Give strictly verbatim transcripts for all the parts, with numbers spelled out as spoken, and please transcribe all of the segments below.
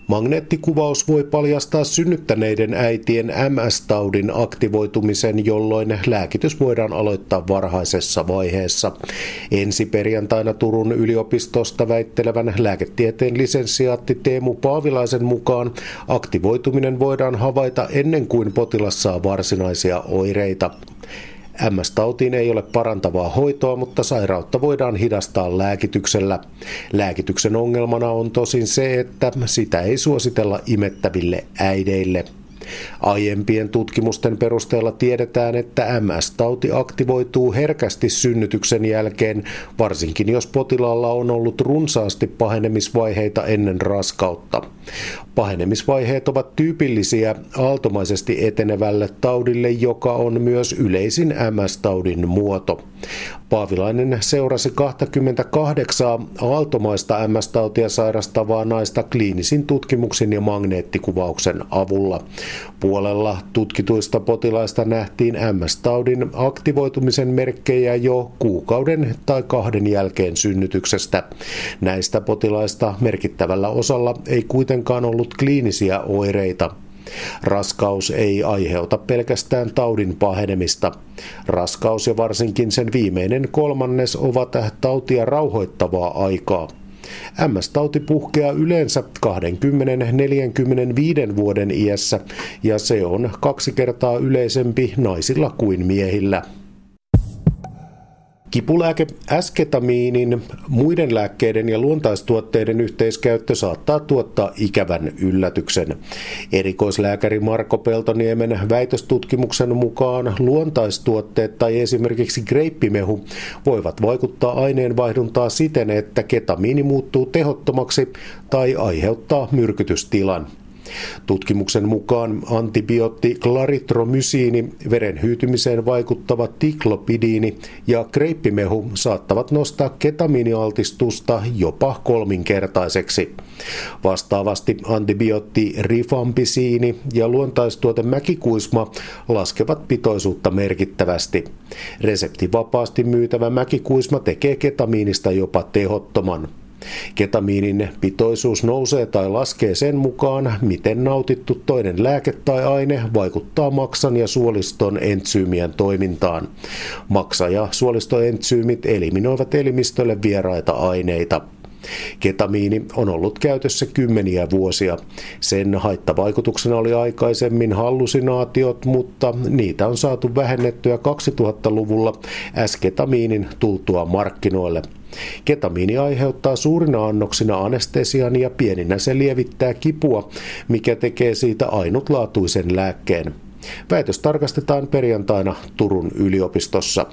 Magneettikuvaus voi paljastaa synnyttäneiden äitien M S-taudin aktivoitumisen, jolloin lääkitys voidaan aloittaa varhaisessa vaiheessa. Ensi perjantaina Turun yliopistosta väittelevän lääketieteen lisensiaatti Teemu Paavilaisen mukaan aktivoituminen voidaan havaita ennen kuin potilas saa varsinaisia oireita. M S-tautiin ei ole parantavaa hoitoa, mutta sairautta voidaan hidastaa lääkityksellä. Lääkityksen ongelmana on tosin se, että sitä ei suositella imettäville äideille. Aiempien tutkimusten perusteella tiedetään, että M S-tauti aktivoituu herkästi synnytyksen jälkeen, varsinkin jos potilaalla on ollut runsaasti pahenemisvaiheita ennen raskautta. Pahenemisvaiheet ovat tyypillisiä aaltomaisesti etenevälle taudille, joka on myös yleisin M S-taudin muoto. Paavilainen seurasi kaksikymmentäkahdeksan aaltomaista M S-tautia sairastavaa naista kliinisin tutkimuksin ja magneettikuvauksen avulla. Puolella tutkituista potilaista nähtiin M S-taudin aktivoitumisen merkkejä jo kuukauden tai kahden jälkeen synnytyksestä. Näistä potilaista merkittävällä osalla ei kuitenkaan ollut kliinisiä oireita. Raskaus ei aiheuta pelkästään taudin pahenemista. Raskaus ja varsinkin sen viimeinen kolmannes ovat tautia rauhoittavaa aikaa. M S-tauti puhkeaa yleensä kaksikymmentä neljäkymmentäviisi vuoden iässä ja se on kaksi kertaa yleisempi naisilla kuin miehillä. Kipulääke S-ketamiinin, muiden lääkkeiden ja luontaistuotteiden yhteiskäyttö saattaa tuottaa ikävän yllätyksen. Erikoislääkäri Marko Peltoniemen väitöstutkimuksen mukaan luontaistuotteet tai esimerkiksi greippimehu voivat vaikuttaa aineenvaihduntaa siten, että ketamiini muuttuu tehottomaksi tai aiheuttaa myrkytystilan. Tutkimuksen mukaan antibiootti klaritromysiini, veren hyytymiseen vaikuttava tiklopidiini ja greippimehu saattavat nostaa ketamiinialtistusta jopa kolminkertaiseksi. Vastaavasti antibiootti rifampisiini ja luontaistuote mäkikuisma laskevat pitoisuutta merkittävästi. Reseptivapaasti myytävä mäkikuisma tekee ketamiinista jopa tehottoman. Ketamiinin pitoisuus nousee tai laskee sen mukaan, miten nautittu toinen lääke tai aine vaikuttaa maksan ja suoliston entsyymien toimintaan. Maksa- ja suolistoentsyymit eliminoivat elimistölle vieraita aineita. Ketamiini on ollut käytössä kymmeniä vuosia. Sen haittavaikutuksena oli aikaisemmin hallusinaatiot, mutta niitä on saatu vähennettyä kaksituhattaluvulla S-ketamiinin tultua markkinoille. Ketamiini aiheuttaa suurina annoksina anestesian ja pieninä se lievittää kipua, mikä tekee siitä ainutlaatuisen lääkkeen. Väitös tarkastetaan perjantaina Turun yliopistossa.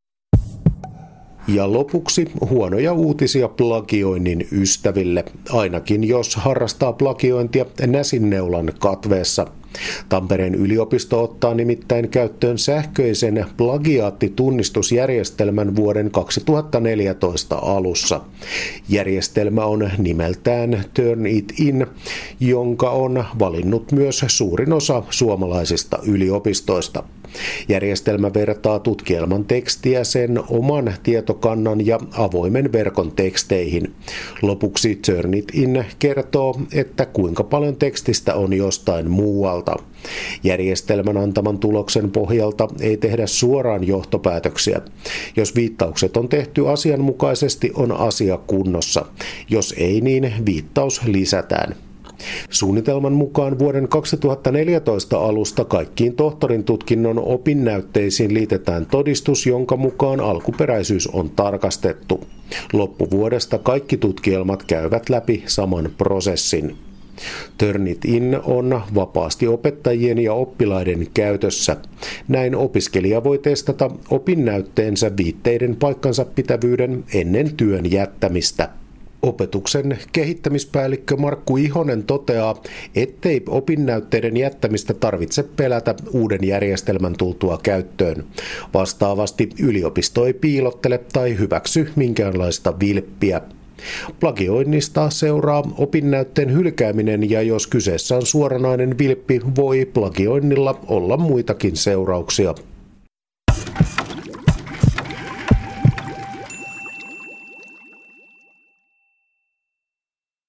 Ja lopuksi huonoja uutisia plagioinnin ystäville, ainakin jos harrastaa plagiointia näsinneulan katveessa. Tampereen yliopisto ottaa nimittäin käyttöön sähköisen plagiaattitunnistusjärjestelmän vuoden kaksituhattaneljätoista alussa. Järjestelmä on nimeltään Turnitin, jonka on valinnut myös suurin osa suomalaisista yliopistoista. Järjestelmä vertaa tutkielman tekstiä sen oman tietokannan ja avoimen verkon teksteihin. Lopuksi Turnitin kertoo, että kuinka paljon tekstistä on jostain muualta. Järjestelmän antaman tuloksen pohjalta ei tehdä suoraan johtopäätöksiä. Jos viittaukset on tehty asianmukaisesti, on asia kunnossa. Jos ei, niin viittaus lisätään. Suunnitelman mukaan vuoden kaksituhattaneljätoista alusta kaikkiin tohtorin tutkinnon opinnäytteisiin liitetään todistus, jonka mukaan alkuperäisyys on tarkastettu. Loppuvuodesta kaikki tutkielmat käyvät läpi saman prosessin. Turnitin on vapaasti opettajien ja oppilaiden käytössä. Näin opiskelija voi testata opinnäytteensä viitteiden paikkansa pitävyyden ennen työn jättämistä. Opetuksen kehittämispäällikkö Markku Ihonen toteaa, ettei opinnäytteiden jättämistä tarvitse pelätä uuden järjestelmän tultua käyttöön. Vastaavasti yliopisto ei piilottele tai hyväksy minkäänlaista vilppiä. Plagioinnista seuraa opinnäytteen hylkääminen ja jos kyseessä on suoranainen vilppi, voi plagioinnilla olla muitakin seurauksia.